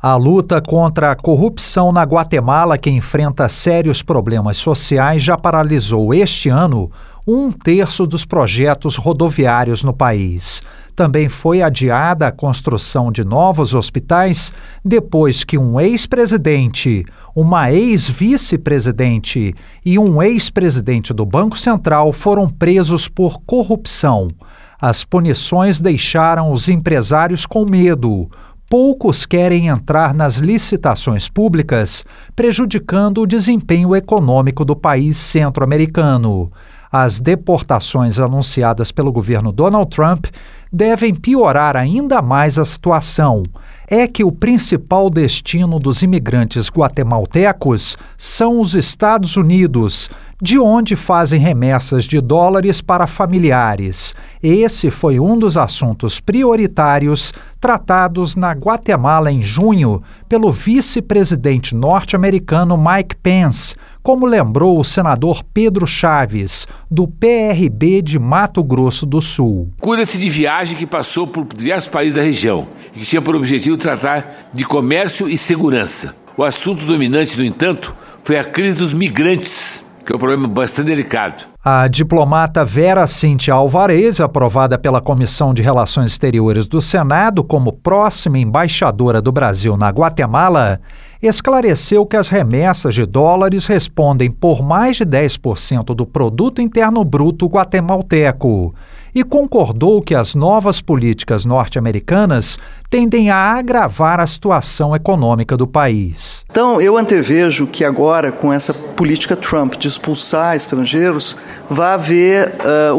A luta contra a corrupção na Guatemala, que enfrenta sérios problemas sociais, já paralisou este ano 1/3 dos projetos rodoviários no país. Também foi adiada a construção de novos hospitais depois que um ex-presidente, uma ex-vice-presidente e um ex-presidente do Banco Central foram presos por corrupção. As punições deixaram os empresários com medo. Poucos querem entrar nas licitações públicas, prejudicando o desempenho econômico do país centro-americano. As deportações anunciadas pelo governo Donald Trump devem piorar ainda mais a situação. É que o principal destino dos imigrantes guatemaltecos são os Estados Unidos, de onde fazem remessas de dólares para familiares. Esse foi um dos assuntos prioritários tratados na Guatemala em junho pelo vice-presidente norte-americano Mike Pence, como lembrou o senador Pedro Chaves, do PRB de Mato Grosso do Sul. Cuida-se de viagem que passou por diversos países da região e que tinha por objetivo tratar de comércio e segurança. O assunto dominante, no entanto, foi a crise dos migrantes, que é um problema bastante delicado. A diplomata Vera Cíntia Alvarez, aprovada pela Comissão de Relações Exteriores do Senado como próxima embaixadora do Brasil na Guatemala, esclareceu que as remessas de dólares respondem por mais de 10% do produto interno bruto guatemalteco e concordou que as novas políticas norte-americanas tendem a agravar a situação econômica do país. Então, eu antevejo que agora, com essa política Trump de expulsar estrangeiros, vai haver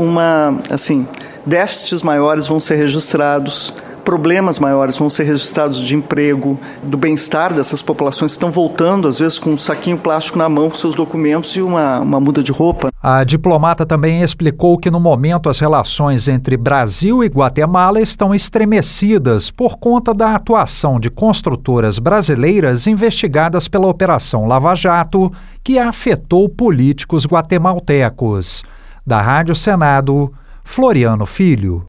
déficits maiores vão ser registrados, problemas maiores vão ser registrados de emprego, do bem-estar dessas populações que estão voltando, às vezes com um saquinho plástico na mão com seus documentos e uma muda de roupa. A diplomata também explicou que no momento as relações entre Brasil e Guatemala estão estremecidas por conta da atuação de construtoras brasileiras investigadas pela Operação Lava Jato, que afetou políticos guatemaltecos. Da Rádio Senado, Floriano Filho.